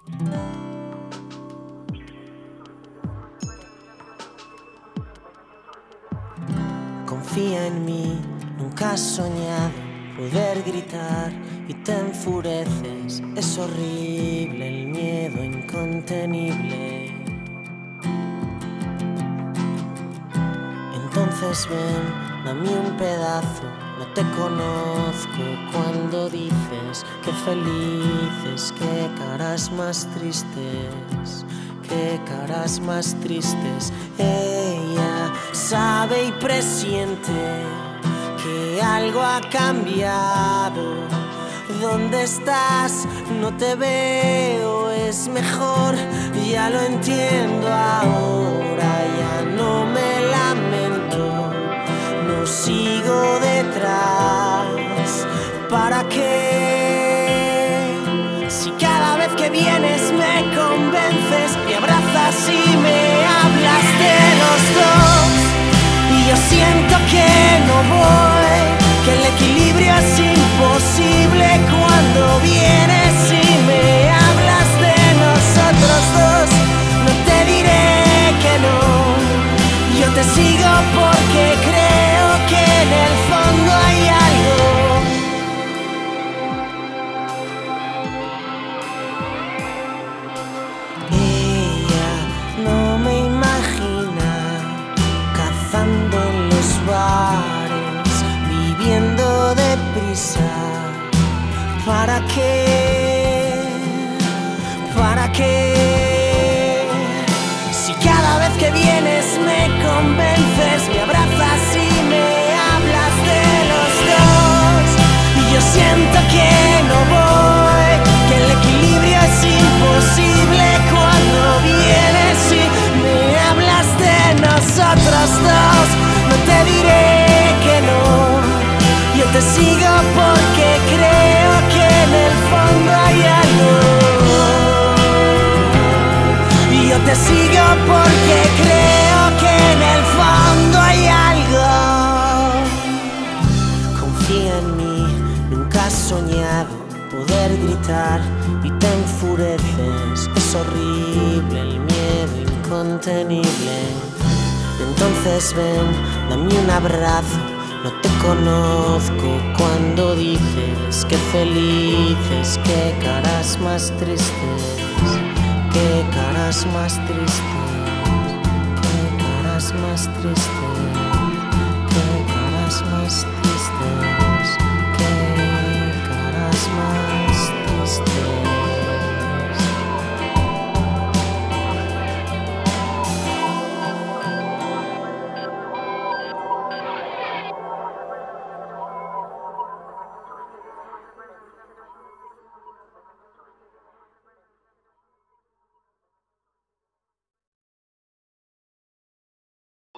Confía en mí, nunca has soñado poder gritar y te enfureces. Es horrible el miedo incontenible. Entonces ven, dame un pedazo. No te conozco cuando dices que felices, qué caras más tristes, qué caras más tristes. Ella sabe y presiente que algo ha cambiado. ¿Dónde estás? No te veo, es mejor, ya lo entiendo ahora, ya no me lamento, no sigo detrás. ¿Para qué? Si cada vez que vienes me convences, me abrazas y me hablas de los dos, y yo siento que no voy, que el equilibrio es imposible cuando vienes y me hablas de nosotros dos. No te diré que no, yo te sigo porque creo que en el fondo hay algo. Ella no me imagina cazando en los bares, viviendo deprisa. ¿Para qué? ¿Para qué? Si cada vez que vienes me convences, me abrazas y me hablas de los dos, y yo siento que no voy, que el equilibrio es imposible cuando vienes y me hablas de nosotros dos. No te diré que no, yo te sigo porque creo que en el fondo hay algo. Y yo te sigo porque creo que en el fondo hay algo. Confía en mí, nunca has soñado poder gritar y te enfureces. Es horrible el miedo incontenible. Entonces ven, dame un abrazo. No te conozco cuando dices que felices, qué caras más tristes, qué caras más tristes, qué caras más tristes.